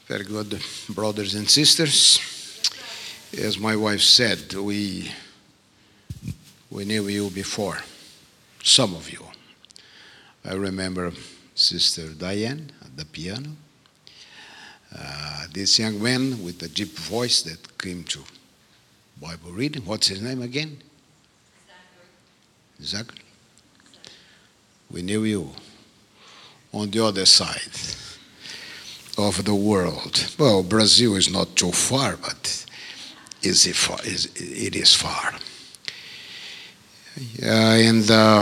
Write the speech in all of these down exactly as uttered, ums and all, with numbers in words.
Very good, brothers and sisters. As my wife said, we we knew you before, some of you. I remember Sister Diane at the piano. Uh, this young man with the deep voice that came to Bible reading. What's his name again? Zachary. Zachary. We knew you on the other side of the world. Well, Brazil is not too far, but is it, far? Is, it is far. Uh, and uh,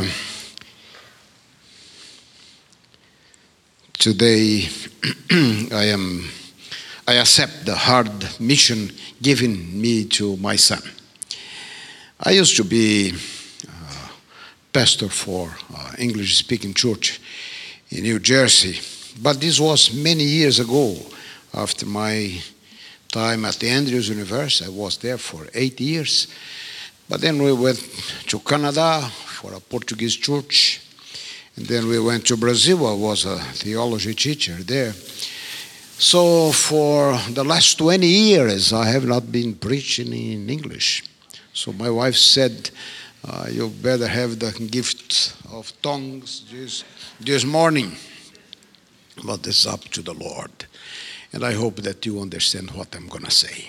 today I am I accept the hard mission given me to my son. I used to be uh, pastor for uh, English-speaking church in New Jersey, but this was many years ago. After my time at the Andrews University, I was there for eight years. But then we went to Canada for a Portuguese church. And then we went to Brazil. I was a theology teacher there. So for the last twenty years, I have not been preaching in English. So my wife said, uh, you better have the gift of tongues this, this morning. But it's up to the Lord. And I hope that you understand what I'm going to say.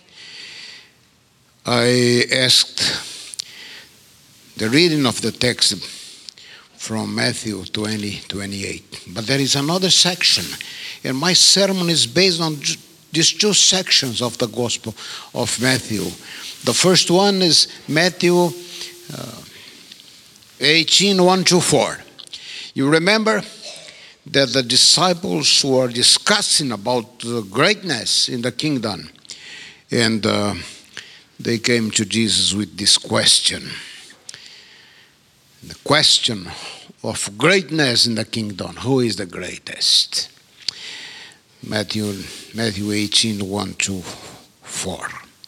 I asked the reading of the text from Matthew twenty, twenty-eight. But there is another section, and my sermon is based on these two sections of the Gospel of Matthew. The first one is Matthew uh, eighteen, one to four. You remember that the disciples were discussing about the greatness in the kingdom, and uh, they came to Jesus with this question. The question of greatness in the kingdom. Who is the greatest? Matthew, Matthew eighteen, one to four.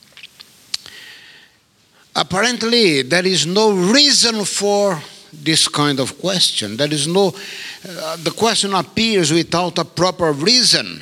Apparently, there is no reason for this kind of question. There is no, uh, the question appears without a proper reason.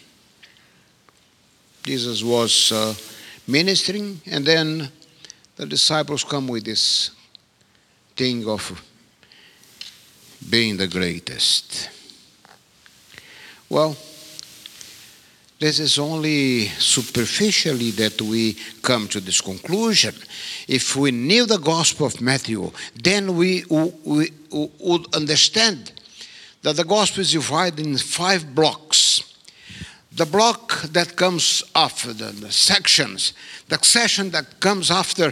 Jesus was uh, ministering, and then the disciples come with this thing of being the greatest. Well, this is only superficially that we come to this conclusion. If we knew the Gospel of Matthew, then we, we, we would understand that the Gospel is divided in five blocks. The block that comes after, the, the sections, the section that comes after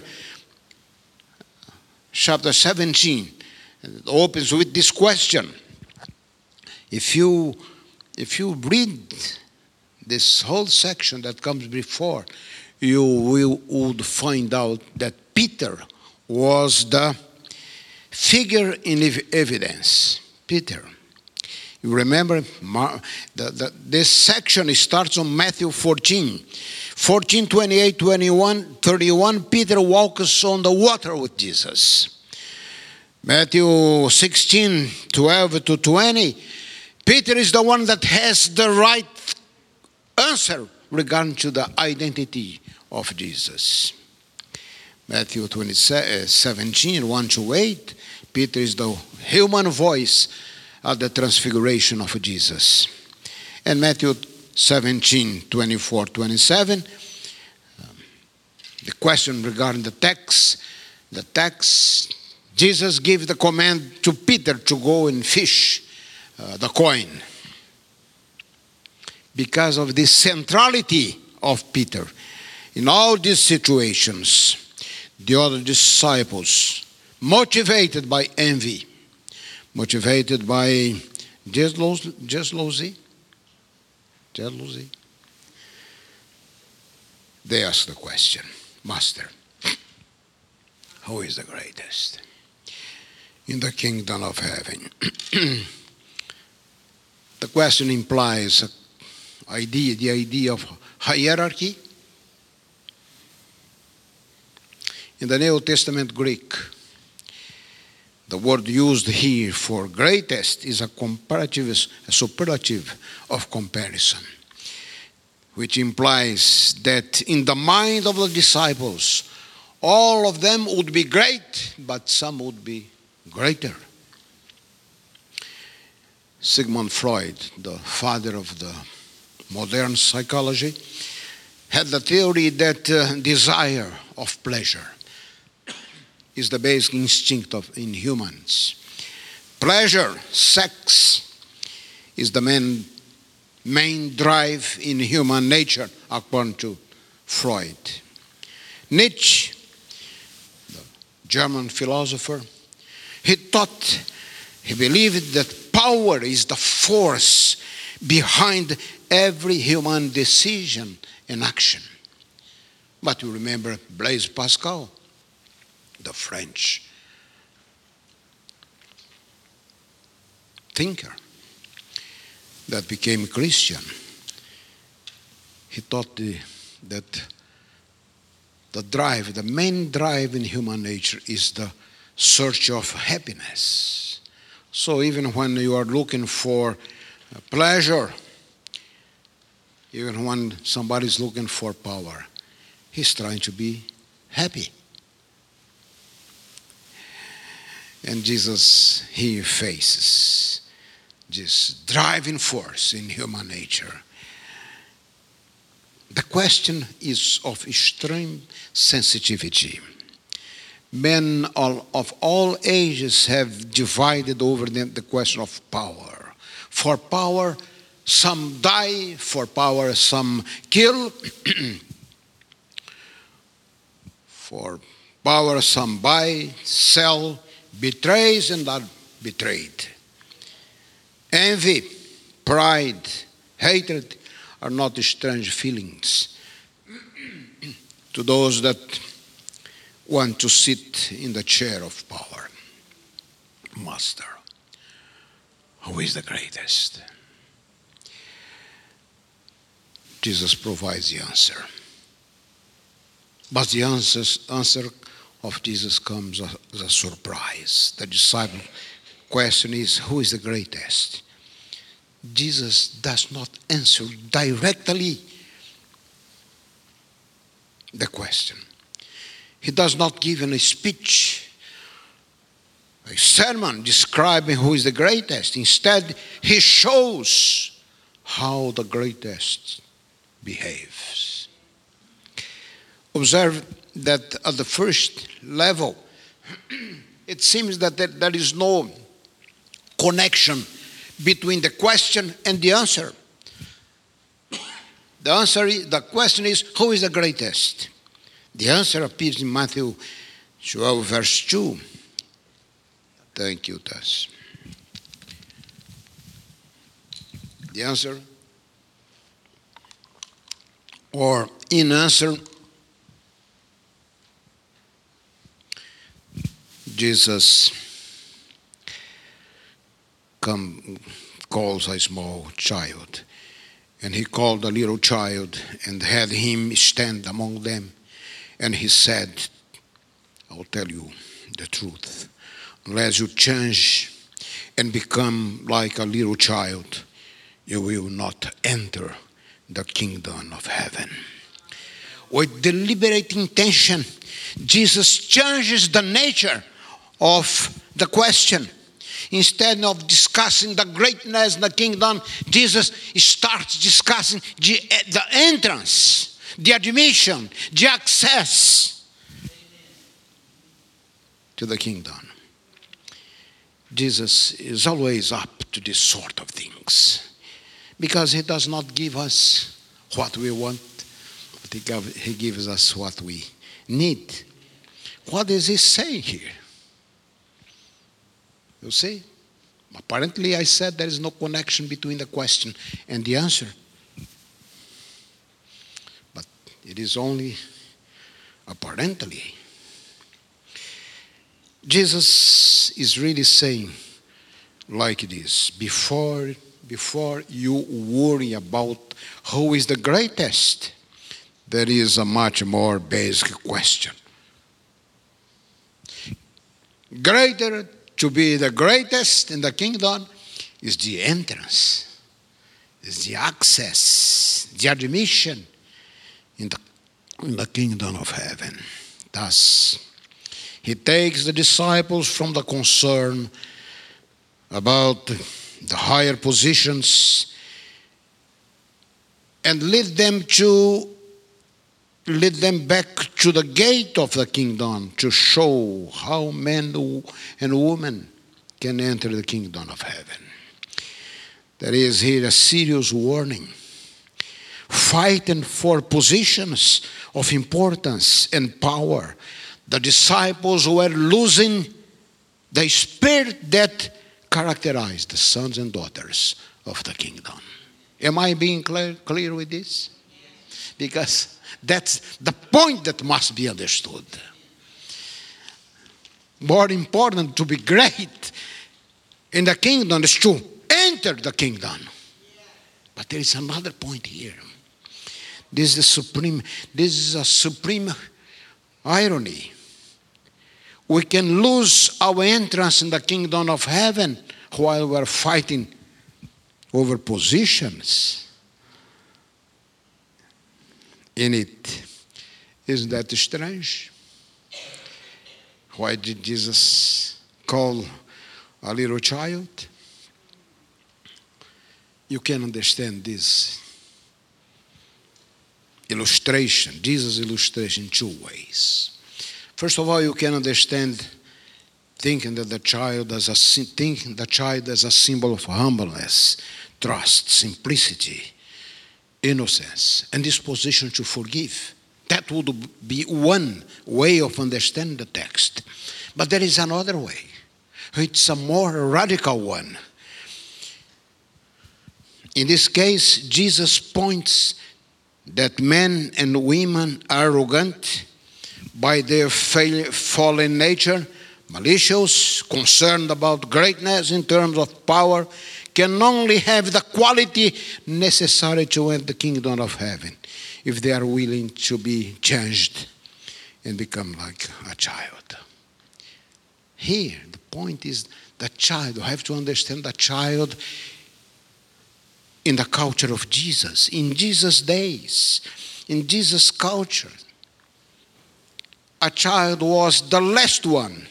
chapter seventeen, it opens with this question. If you, if you read this whole section that comes before, you will would find out that Peter was the figure in evidence. Peter. You remember, the, the, this section starts on Matthew fourteen. fourteen, twenty-eight, twenty-one, thirty-one, Peter walks on the water with Jesus. Matthew sixteen, twelve to twenty, Peter is the one that has the right answer regarding to the identity of Jesus. Matthew twenty, seventeen, one to eight, Peter is the human voice at the transfiguration of Jesus. And Matthew seventeen, twenty-four, twenty-seven, um, the question regarding the text, the text, Jesus gave the command to Peter to go and fish uh, the coin. Because of the centrality of Peter in all these situations, the other disciples, motivated by envy, motivated by jealousy, jealousy, they ask the question, Master, who is the greatest in the kingdom of heaven? The question implies an idea, the idea of hierarchy. In the New Testament Greek, the word used here for greatest is a comparative, a superlative of comparison. which implies that in the mind of the disciples, all of them would be great, but some would be greater. Sigmund Freud, the father of the modern psychology, had the theory that uh, desire of pleasure is the basic instinct of in humans. Pleasure, sex, is the main, main drive in human nature, according to Freud. Nietzsche, the German philosopher, he thought, he believed that power is the force behind every human decision and action. But you remember Blaise Pascal, the French thinker that became Christian. He thought the, that the drive, the main drive in human nature is the search of happiness. So even when you are looking for pleasure, even when somebody is looking for power, he's trying to be happy. And Jesus, he faces this driving force in human nature. The question is of extreme sensitivity. Men of all ages have divided over them the question of power. For power, some die. For power, some kill. For power, some buy, sell, betrays, and are betrayed. Envy, pride, hatred are not strange feelings to those that want to sit in the chair of power. Master, who is the greatest? Jesus provides the answer. But the answers, answer of Jesus comes as a surprise. The disciple question is, who is the greatest? Jesus does not answer directly the question. He does not give a speech, a sermon describing who is the greatest. Instead, he shows how the greatest behaves. Observe that at the first level, it seems that there is no connection between the question and the answer. The answer is, the question is, who is the greatest? The answer appears in Matthew twelve, verse two. Thank you, Tess. The answer, or in answer, Jesus come, calls a small child, and he called a little child and had him stand among them. And he said, I will tell you the truth. Unless you change and become like a little child, you will not enter the kingdom of heaven. With deliberate intention, Jesus changes the nature of the question. Instead of discussing the greatness of the kingdom, Jesus starts discussing the, the entrance, the admission, the access to the kingdom. Jesus is always up to this sort of things because he does not give us what we want, but he gives us what we need. What is he saying here? You see? Apparently, I said there is no connection between the question and the answer. But it is only apparently. Jesus is really saying like this, before, before you worry about who is the greatest, there is a much more basic question. Greater to be the greatest in the kingdom is the entrance, is the access, the admission in the, in the kingdom of heaven. Thus, he takes the disciples from the concern about the higher positions and lead them to lead them back to the gate of the kingdom to show how men and women can enter the kingdom of heaven. There is here a serious warning. Fighting for positions of importance and power, the disciples were losing the spirit that characterized the sons and daughters of the kingdom. Am I being clear, clear with this? Because that's the point that must be understood. More important to be great in the kingdom is to enter the kingdom. But there is another point here. This is the supreme, this is a supreme irony. We can lose our entrance in the kingdom of heaven while we're fighting over positions in it. Isn't that strange? Why did Jesus call a little child? You can understand this illustration, Jesus' illustration, two ways. First of all, you can understand thinking that the child as a thinking the child as a symbol of humbleness, trust, simplicity, innocence, and disposition to forgive. That would be one way of understanding the text. But there is another way. It's a more radical one. In this case, Jesus points that men and women are arrogant by their fail, fallen nature, malicious, concerned about greatness in terms of power, can only have the quality necessary to enter the kingdom of heaven if they are willing to be changed and become like a child. Here, the point is the child. You have to understand the child in the culture of Jesus, in Jesus' days, in Jesus' culture. A child was the last one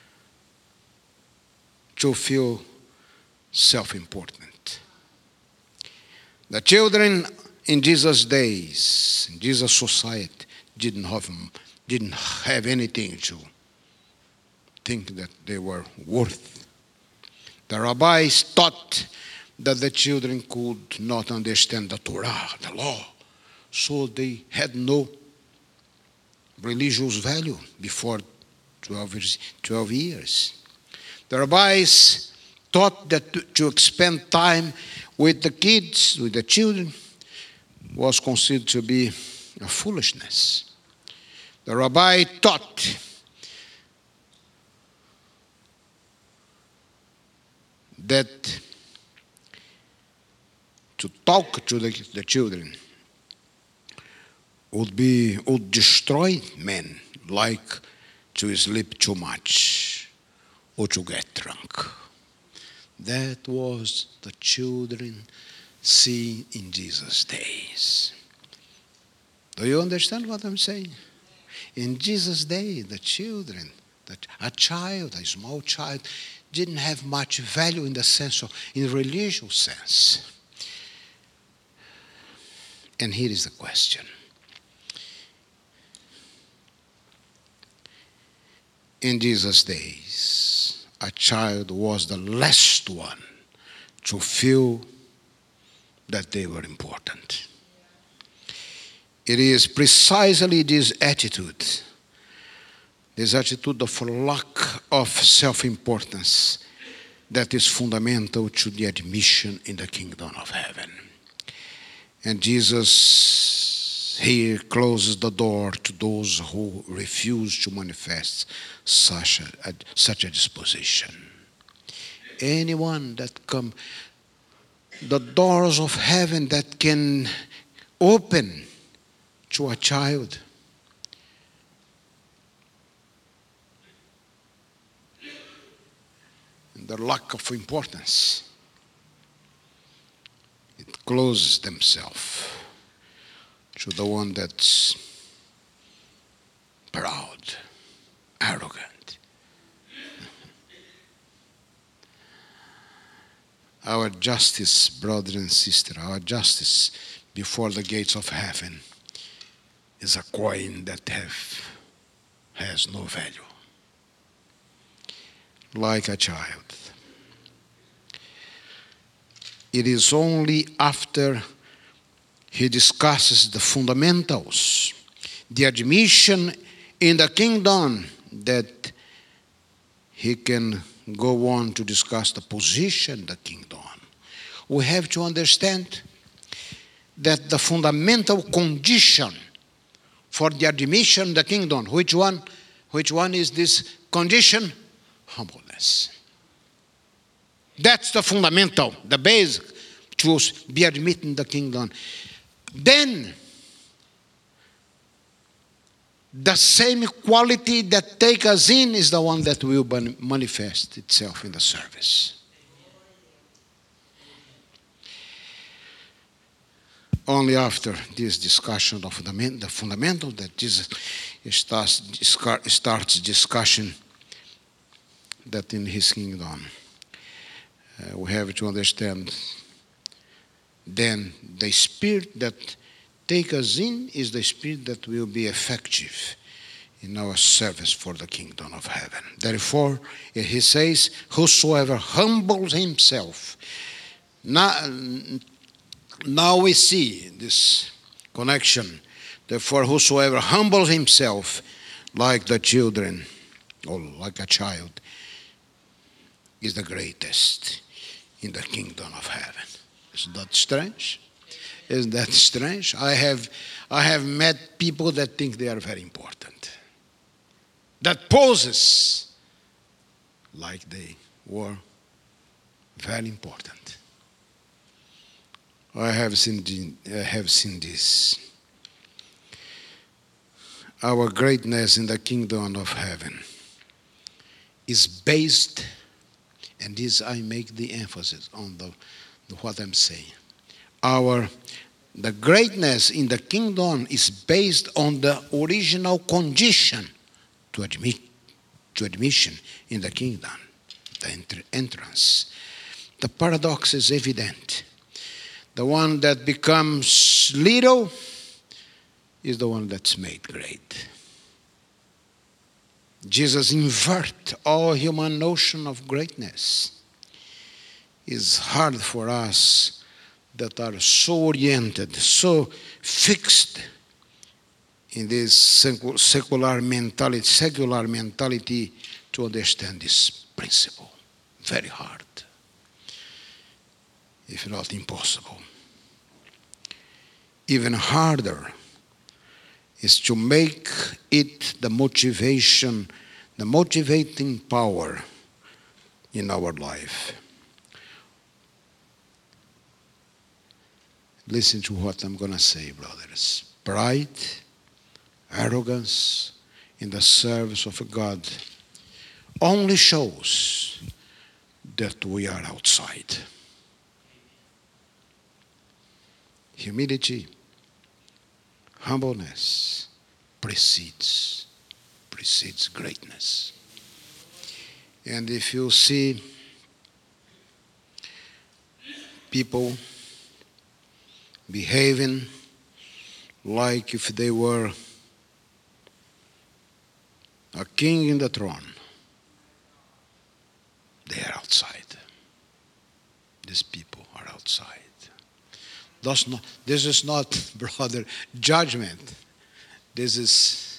to feel self-important. The children in Jesus' days, in Jesus' society, didn't have, didn't have anything to think that they were worth. The rabbis taught that the children could not understand the Torah, the law, so they had no religious value before twelve years. The rabbis taught that to, to spend time with the kids, with the children, was considered to be a foolishness. The rabbi taught that to talk to the, the children would be would destroy men, like to sleep too much or to get drunk. That was the children seen in Jesus' days. Do you understand what I'm saying? In Jesus' day, the children, that a child, a small child, didn't have much value in the sense of, in religious sense. And here is the question. In Jesus' days, a child was the last one to feel that they were important. It is precisely this attitude, this attitude of lack of self-importance, that is fundamental to the admission in the kingdom of heaven. And Jesus here closes the door to those who refuse to manifest such a, a, such a disposition. Anyone that come, the doors of heaven that can open to a child, and the lack of importance, it closes themselves to the one that's proud, arrogant. Our justice, brother and sister, our justice before the gates of heaven is a coin that have, has no value. Like a child. It is only after he discusses the fundamentals, the admission in the kingdom, that he can go on to discuss the position in the kingdom. We have to understand that the fundamental condition for the admission in the kingdom, which one, which one is this condition? Humbleness. That's the fundamental, the basic, to be admitted in the kingdom. Then, the same quality that takes us in is the one that will manifest itself in the service. Only after this discussion of the fundamental that Jesus starts, starts discussion that in his kingdom. Uh, we have to understand then the spirit that takes us in is the spirit that will be effective in our service for the kingdom of heaven. Therefore, he says, whosoever humbles himself. Now, now we see this connection. Therefore, whosoever humbles himself like the children, or like a child, is the greatest in the kingdom of heaven. Isn't that strange? Isn't that strange? I have, I have met people that think they are very important, that poses like they were very important. I have seen, I have seen this. Our greatness in the kingdom of heaven is based, and this I make the emphasis on the, the what I'm saying. Our the greatness in the kingdom is based on the original condition to admit to admission in the kingdom, the enter, entrance. The paradox is evident. The one that becomes little is the one that's made great. Jesus invert all human notion of greatness. It's hard for us that are so oriented, so fixed in this secular mentality, secular mentality to understand this principle. Very hard, if not impossible. Even harder is to make it the motivation, the motivating power in our life. Listen to what I'm going to say, brothers. Pride, arrogance in the service of God only shows that we are outside. Humility, humbleness precedes, precedes greatness. And if you see people behaving like if they were a king in the throne, they are outside. These people are outside. Thus not, this is not, brother, judgment. This is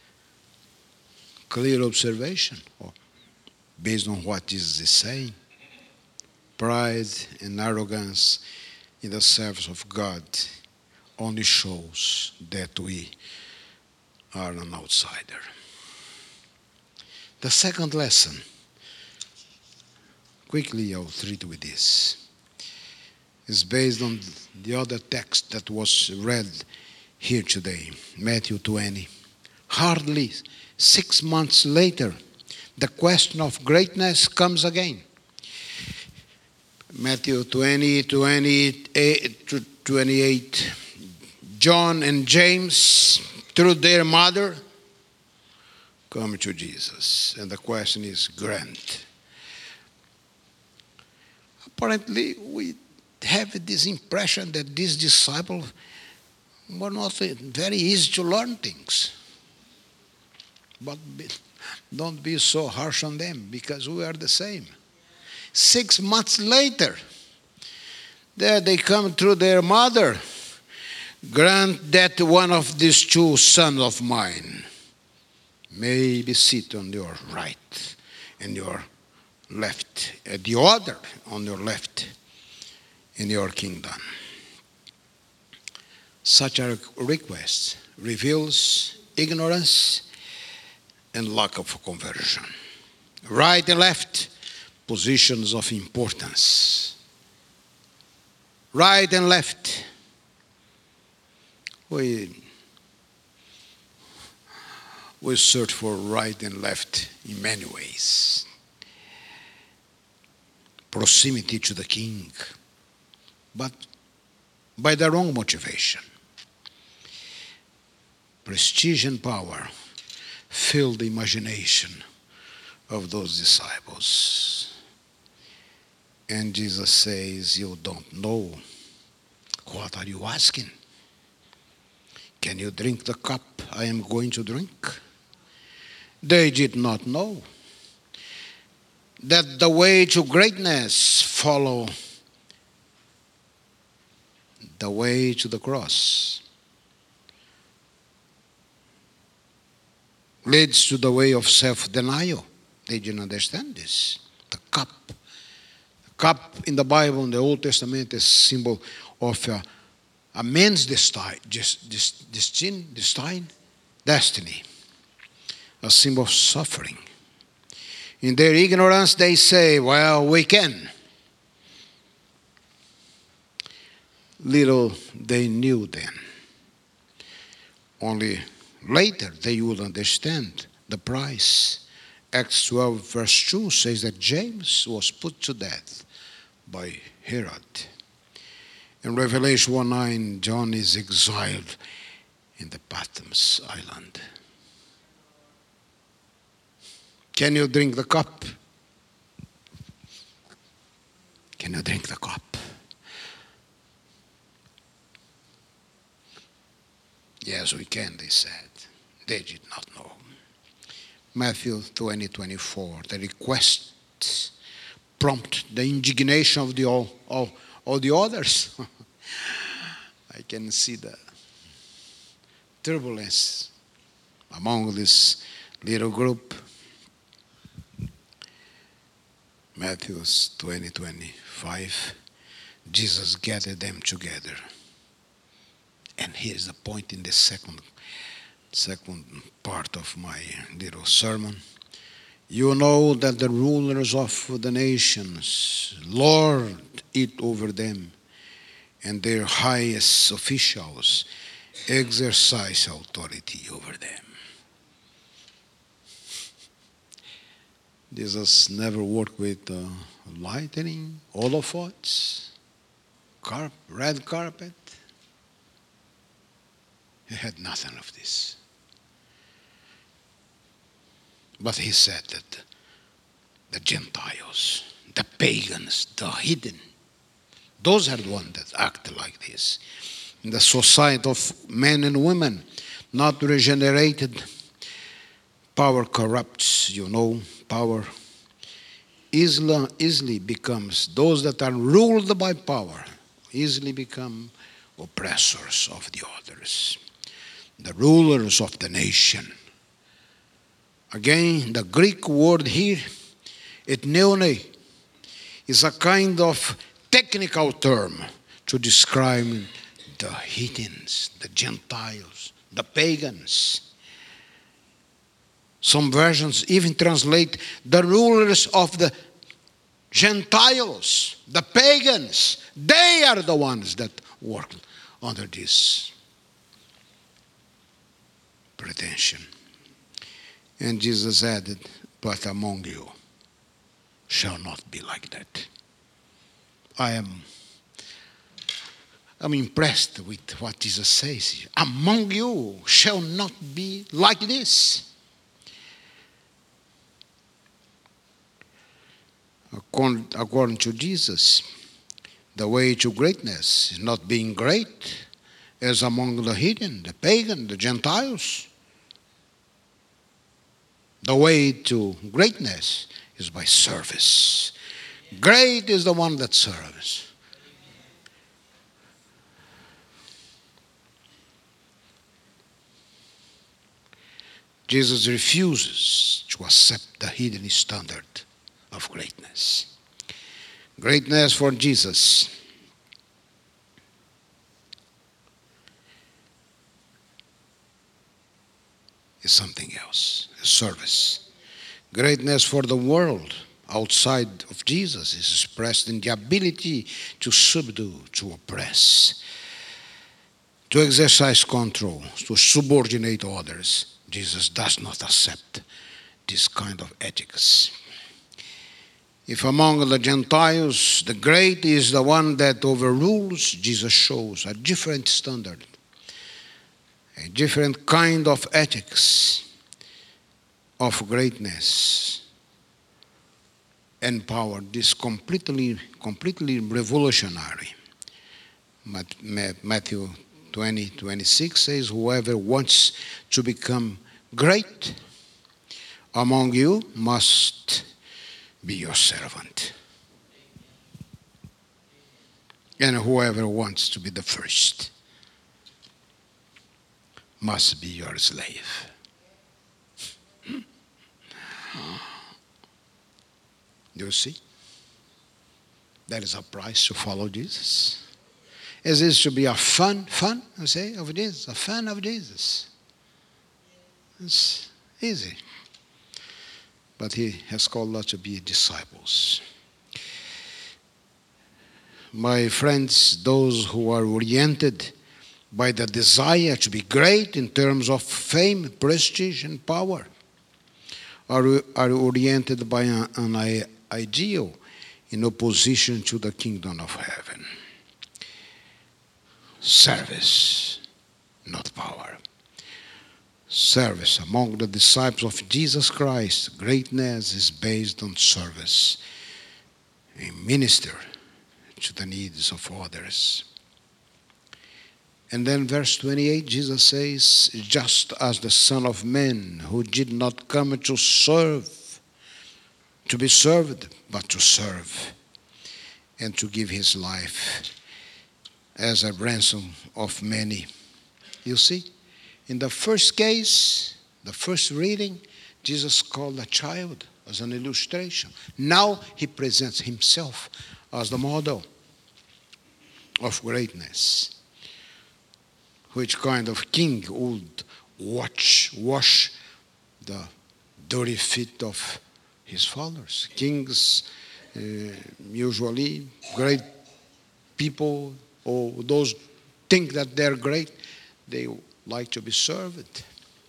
clear observation based on what Jesus is saying. Pride and arrogance in the service of God only shows that we are an outsider. The second lesson, quickly I'll treat with this, is based on the other text that was read here today, Matthew twenty. Hardly six months later, the question of greatness comes again. Matthew twenty, twenty-eight, twenty-eight. John and James, through their mother, come to Jesus. And the question is, grant. Apparently, we have this impression that these disciples were not very easy to learn things. But be, don't be so harsh on them, because we are the same. Six months later, there they come through their mother. Grant that one of these two sons of mine may be sit on your right and your left, and the other on your left in your kingdom. Such a request reveals ignorance and lack of conversion. Right and left, positions of importance. Right and left. We, we search for right and left in many ways. Proximity to the king, but by the wrong motivation. Prestige and power fill the imagination of those disciples. And Jesus says, you don't know. What are you asking? Can you drink the cup I am going to drink? They did not know that the way to greatness follow the way to the cross. Leads to the way of self-denial. They didn't understand this. The cup. The cup in the Bible, in the Old Testament, is a symbol of a, a man's destiny, destiny, destiny. A symbol of suffering. In their ignorance, they say, well, we can. Little they knew then. Only later they would understand the price. Acts twelve verse two says that James was put to death by Herod. In Revelation one nine, John is exiled in the Patmos island. Can you drink the cup? Can you drink the cup? Yes, we can, they said. They did not know. Matthew twenty, twenty-four, the request prompt the indignation of the all, all, all the others. I can see the turbulence among this little group. Matthew twenty, twenty-five, Jesus gathered them together. And here's the point in the second, second part of my little sermon. You know that the rulers of the nations lord it over them, and their highest officials exercise authority over them. Jesus never worked with uh, lightning, holophons, carp, red carpet. He had nothing of this. But he said that the Gentiles, the pagans, the hidden, those are the ones that act like this. In the society of men and women, not regenerated, power corrupts, you know, power easily, easily becomes, those that are ruled by power, easily become oppressors of the others. The rulers of the nation. Again, the Greek word here, etneone, is a kind of technical term to describe the heathens, the Gentiles, the pagans. Some versions even translate the rulers of the Gentiles, the pagans. They are the ones that work under this pretension. And Jesus added, but among you shall not be like that. I am, I'm impressed with what Jesus says. Among you shall not be like this. According, according to Jesus, the way to greatness is not being great as among the heathen, the pagan, the Gentiles. The way to greatness is by service. Great is the one that serves. Jesus refuses to accept the hidden standard of greatness. Greatness for Jesus is something else, a service. Greatness for the world outside of Jesus is expressed in the ability to subdue, to oppress, to exercise control, to subordinate others. Jesus does not accept this kind of ethics. If among the Gentiles the great is the one that overrules, Jesus shows a different standard, a different kind of ethics of greatness and power. This completely, completely revolutionary. Matthew twenty, twenty-six says, whoever wants to become great among you must be your servant. And whoever wants to be the first must be your slave. Do you see? That is a price to follow Jesus. It is to be a fan, fan, I say, of Jesus, a fan of Jesus. It's easy. But he has called us to be disciples. My friends, those who are oriented by the desire to be great in terms of fame, prestige, and power are, are oriented by an, an ideal in opposition to the kingdom of heaven. Service, not power. Service. Among the disciples of Jesus Christ, greatness is based on service. A minister to the needs of others. And then verse twenty-eight, Jesus says, just as the Son of Man, who did not come to serve, to be served, but to serve, and to give his life as a ransom of many. You see, in the first case, the first reading, Jesus called a child as an illustration. Now he presents himself as the model of greatness. Which kind of king would watch, wash the dirty feet of his followers? Kings, uh, usually great people, or those think that they're great, they like to be served.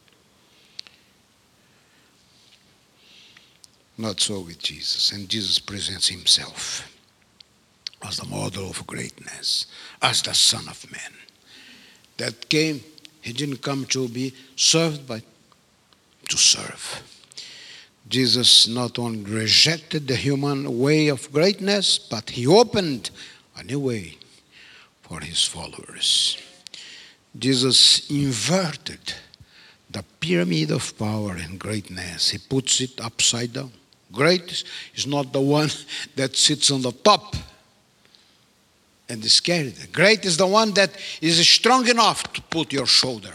Not so with Jesus. And Jesus presents himself as the model of greatness, as the Son of Man. That came, he didn't come to be served, but to serve. Jesus not only rejected the human way of greatness, but he opened a new way for his followers. Jesus inverted the pyramid of power and greatness. He puts it upside down. Great is not the one that sits on the top and is carried. Great is the one that is strong enough to put your shoulder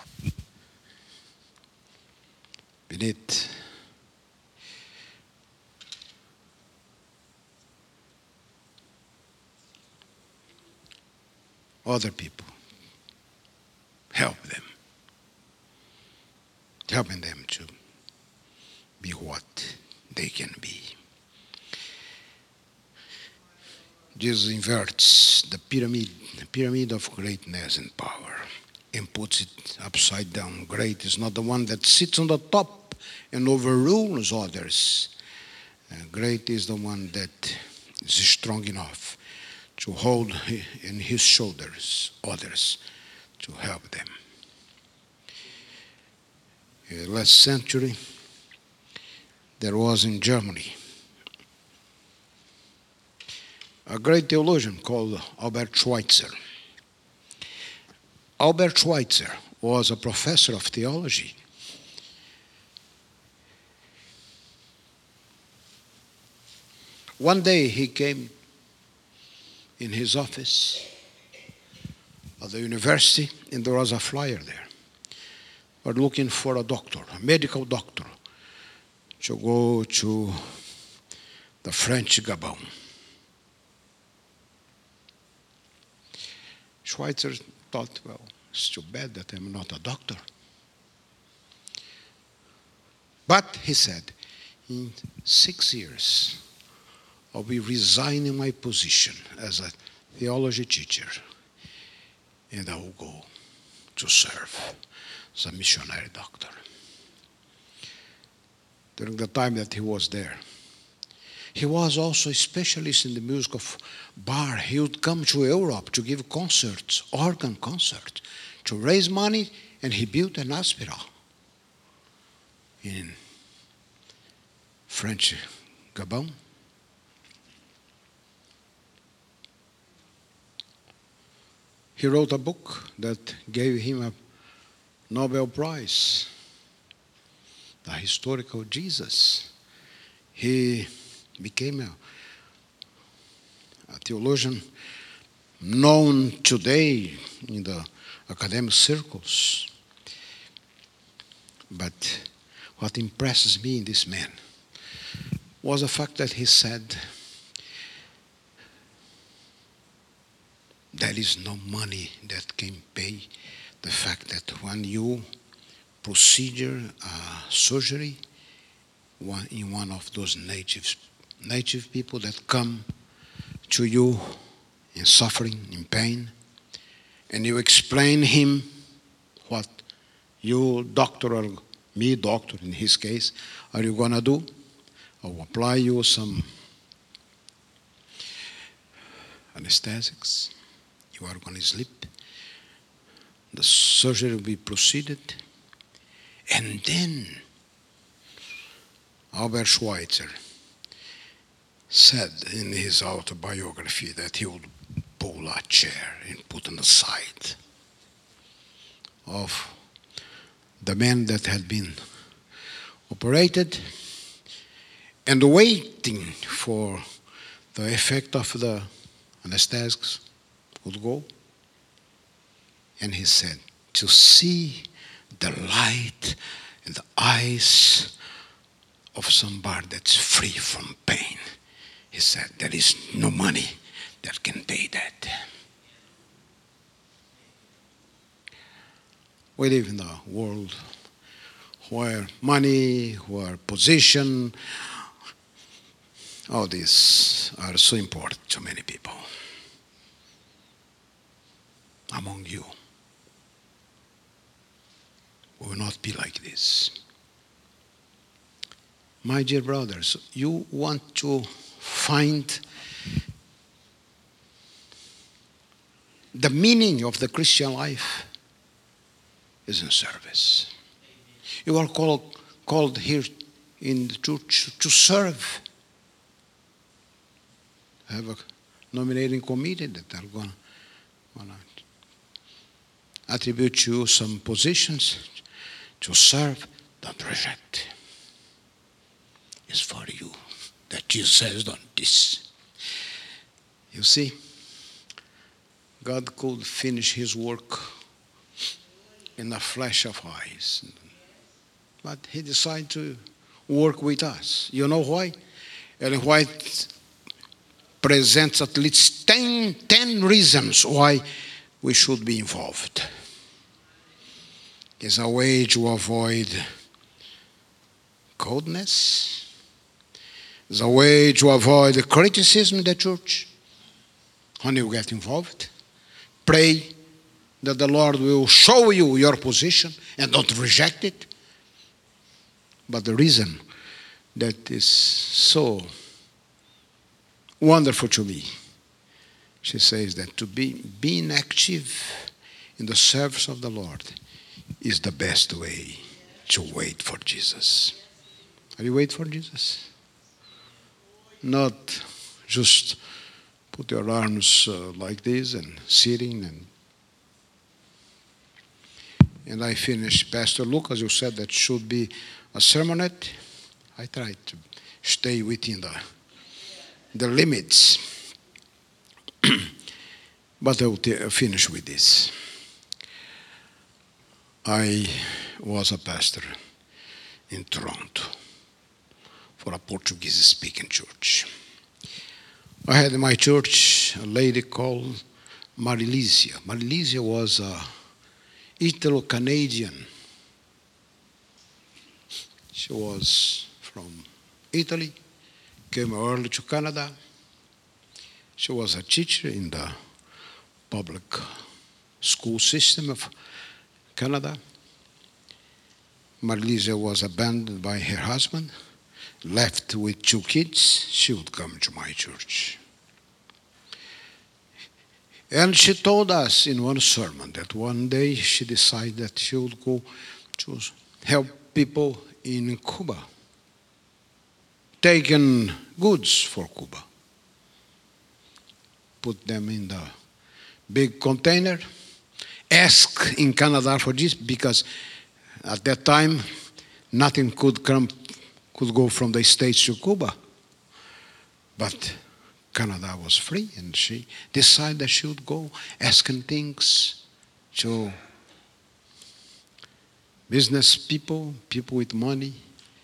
beneath. Other people. Help them. Helping them to be what they can be. Jesus inverts the pyramid, the pyramid of greatness and power, and puts it upside down. Great is not the one that sits on the top and overrules others. Uh, great is the one that is strong enough to hold in his shoulders others to help them. In the last century, there was in Germany a great theologian called Albert Schweitzer. Albert Schweitzer was a professor of theology. One day he came in his office at the university, and there was a flyer there. We're looking for a doctor, a medical doctor, to go to the French Gabon. Schweitzer thought, well, it's too bad that I'm not a doctor. But he said, in six years, I'll be resigning my position as a theology teacher, and I will go to serve as a missionary doctor. During the time that he was there, he was also a specialist in the music of Bach. He would come to Europe to give concerts, organ concerts, to raise money, and he built an hospital in French Gabon. He wrote a book that gave him a Nobel Prize, The Historical Jesus. He became a, a theologian known today in the academic circles. But what impresses me in this man was the fact that he said, there is no money that can pay the fact that when you procedure uh, surgery one, in one of those native, native people that come to you in suffering, in pain, and you explain him what you, doctor, or me, doctor in his case, are you going to do? I will apply you some anesthetics. You are going to sleep. The surgery will be proceeded. And then Albert Schweitzer said in his autobiography that he would pull a chair and put on the side of the man that had been operated and waiting for the effect of the anesthetics would go. And he said, to see the light in the eyes of somebody that's free from pain, he said, there is no money that can pay that. We live in a world where money, where position, all these are so important to many people. Among you, we will not be like this. My dear brothers, you want to find the meaning of the Christian life is in service. You are called, called here in the church to serve. I have a nominating committee that are going to attribute to you some positions to serve. Don't reject. It's for you that Jesus says, don't this. You see, God could finish his work in a flash of eyes. But he decided to work with us. You know why? And why it presents at least ten, ten reasons why we should be involved. It's a way to avoid coldness. It's a way to avoid the criticism in the church. When you get involved, pray that the Lord will show you your position and don't reject it. But the reason that is so wonderful to me she says that to be being active in the service of the Lord is the best way to wait for Jesus. Are you waiting for Jesus? Not just put your arms uh, like this and sitting and and I finished. Pastor Lucas, you said that should be a sermonette. I tried to stay within the the limits. But I will t- finish with this. I was a pastor in Toronto for a Portuguese-speaking church. I had in my church a lady called Marilisia. Marilisia was a Italo-Canadian. She was from Italy, came early to Canada. She was a teacher in the public school system of Canada. Marilisia was abandoned by her husband, left with two kids. She would come to my church. And she told us in one sermon that one day she decided that she would go to help people in Cuba, taking goods for Cuba, put them in the big container, ask in Canada for this because at that time nothing could come, could go from the States to Cuba. But Canada was free, and she decided that she would go asking things to business people, people with money,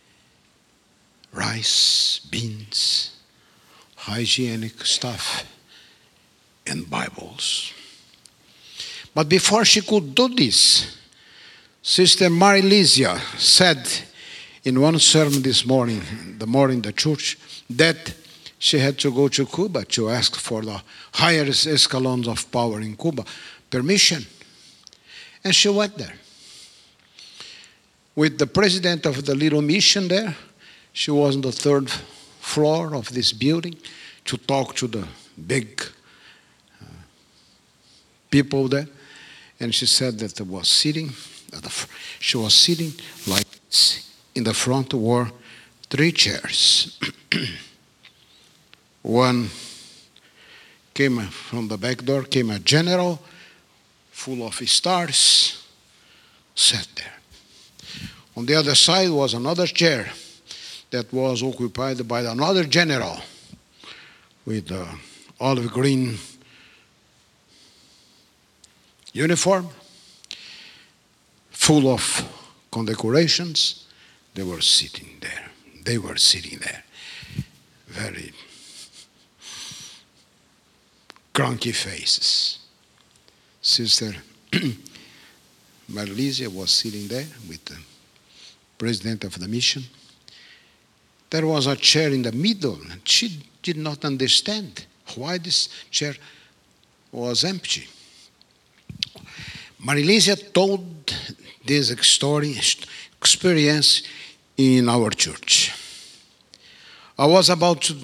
rice, beans, hygienic stuff, and Bibles. But before she could do this, Sister Marilisia said in one sermon this morning, the morning the church, that she had to go to Cuba to ask for the highest echelons of power in Cuba permission. And she went there. With the president of the little mission there, she was on the third floor of this building to talk to the big uh, people there. And she said that there was sitting, at the, she was sitting like this. In the front were three chairs. One came from the back door, came a general full of stars, sat there. On the other side was another chair that was occupied by another general with the olive green uniform, full of condecorations. They were sitting there. They were sitting there. Very cranky faces. Sister Marilisia was sitting there with the president of the mission. There was a chair in the middle, and she did not understand why this chair was empty. Marilisia told this story, experience in our church. I was about to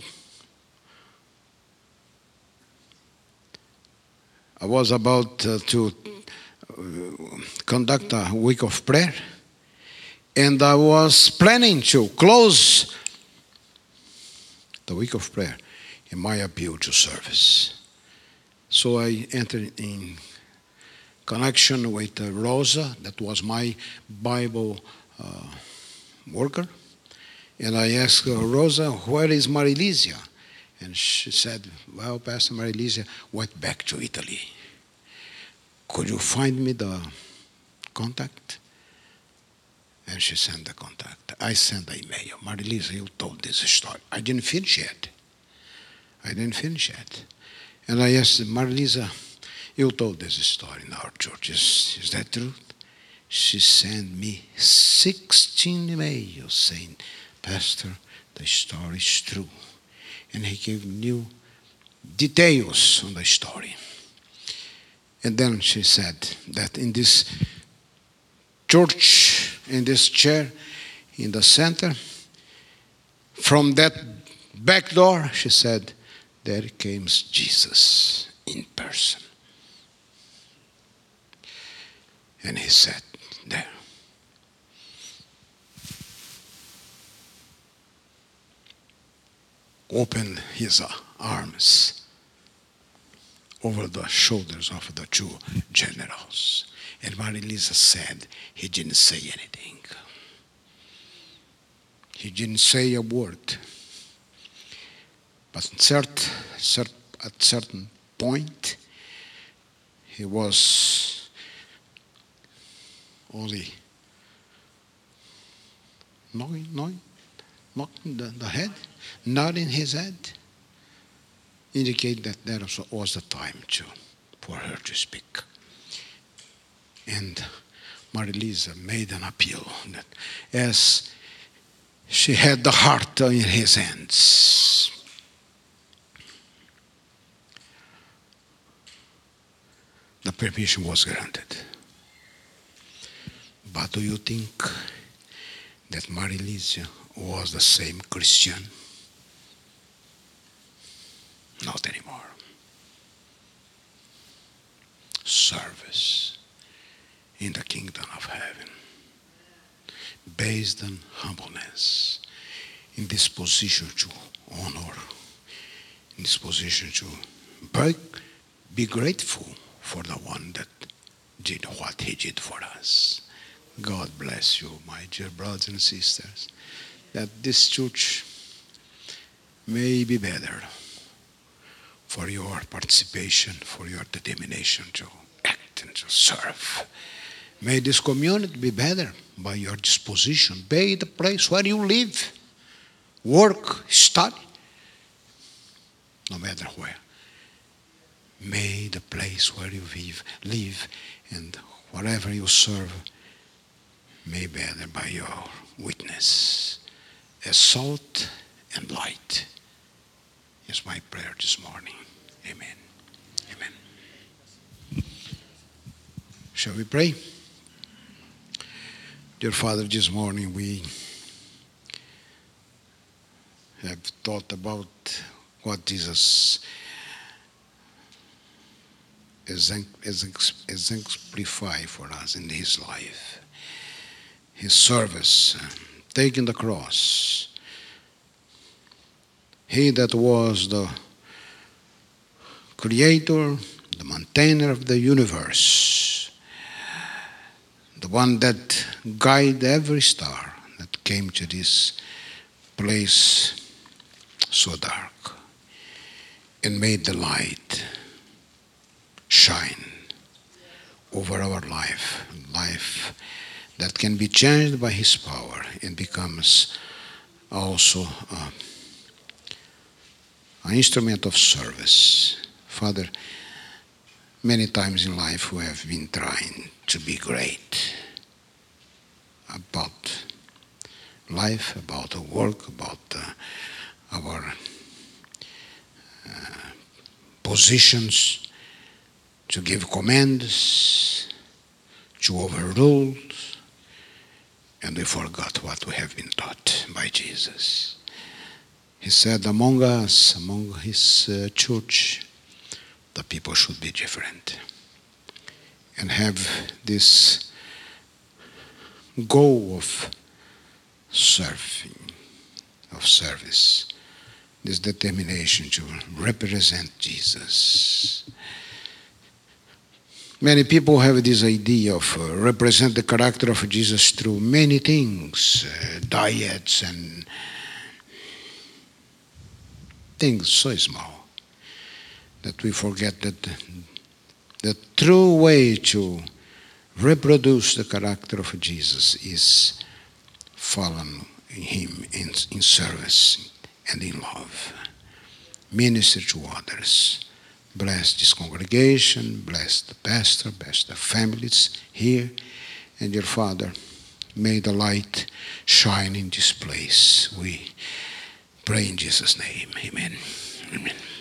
I was about uh, to uh, conduct a week of prayer, and I was planning to close the week of prayer in my appeal to service. So I entered in connection with uh, Rosa, that was my Bible uh, worker, and I asked uh, Rosa, where is Marilisia? And she said, well, Pastor Marilisia went back to Italy. Could you find me the contact? And she sent the contact. I sent the email. Marilisia, you told this story. I didn't finish yet. I didn't finish yet. And I asked Marilisia, you told this story in our church. Is, is that true? She sent me sixteen emails saying, Pastor, the story is true. And he gave new details on the story. And then she said that in this church, in this chair, in the center, from that back door, she said, there comes Jesus in person. And he sat there. Opened his arms over the shoulders of the two generals. And Maria-Lisa said he didn't say anything. He didn't say a word. But cert, cert, at a certain point, he was only knocking, knocking, knocking the, the head, nodding his head, indicate that that was the time to, for her to speak. And Maria-Lisa made an appeal that as she had the heart in his hands, the permission was granted. But do you think that Maria-Lisa was the same Christian? Not anymore. Service in the kingdom of heaven, based on humbleness, in disposition to honor, in disposition to be, be grateful for the one that did what he did for us. God bless you, my dear brothers and sisters, that this church may be better for your participation, for your determination to act and to serve. May this community be better by your disposition. Be the place where you live, work, study, no matter where. May the place where you live, live and wherever you serve, may be better by your witness. As salt and light is my prayer this morning. Amen. Amen. Shall we pray? Dear Father, this morning we have thought about what Jesus exemplified for us in his life. His service, uh, taking the cross. He that was the creator, the maintainer of the universe, the one that guided every star that came to this place so dark and made the light shine over our life, life that can be changed by his power and becomes also uh, an instrument of service. Father, many times in life we have been trying to be great about life, about our work, about uh, our uh, positions, to give commands, to overrule, and we forgot what we have been taught by Jesus. He said among us, among his uh, church, the people should be different and have this goal of serving, of service, this determination to represent Jesus. Many people have this idea of uh, represent the character of Jesus through many things, uh, diets and things so small, that we forget that the, the true way to reproduce the character of Jesus is following him in, in service and in love. Minister to others. Bless this congregation, bless the pastor, bless the families here. And dear Father, may the light shine in this place. We pray in Jesus' name. Amen. Amen.